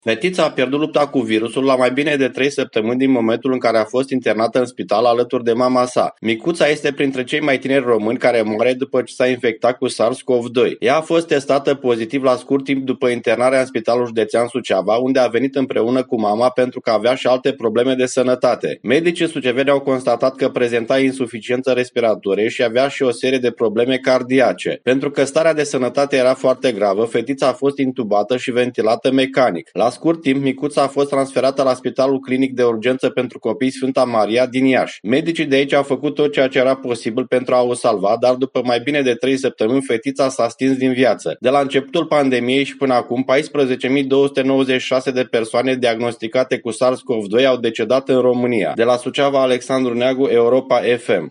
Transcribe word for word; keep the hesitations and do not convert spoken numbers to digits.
Fetița a pierdut lupta cu virusul la mai bine de trei săptămâni din momentul în care a fost internată în spital alături de mama sa. Micuța este printre cei mai tineri români care moare după ce s-a infectat cu SARS-CoV doi. Ea a fost testată pozitiv la scurt timp după internarea în Spitalul Județean Suceava, unde a venit împreună cu mama pentru că avea și alte probleme de sănătate. Medicii suceveni au constatat că prezenta insuficiență respiratorie și avea și o serie de probleme cardiace. Pentru că starea de sănătate era foarte gravă, fetița a fost intubată și ventilată mecanic. La scurt timp, micuța a fost transferată la Spitalul Clinic de Urgență pentru Copii Sfânta Maria din Iași. Medicii de aici au făcut tot ceea ce era posibil pentru a o salva, dar după mai bine de trei săptămâni, fetița s-a stins din viață. De la începutul pandemiei și până acum, paisprezece mii două sute nouăzeci și șase de persoane diagnosticate cu SARS-CoV doi au decedat în România. De la Suceava, Alexandru Neagu, Europa F M.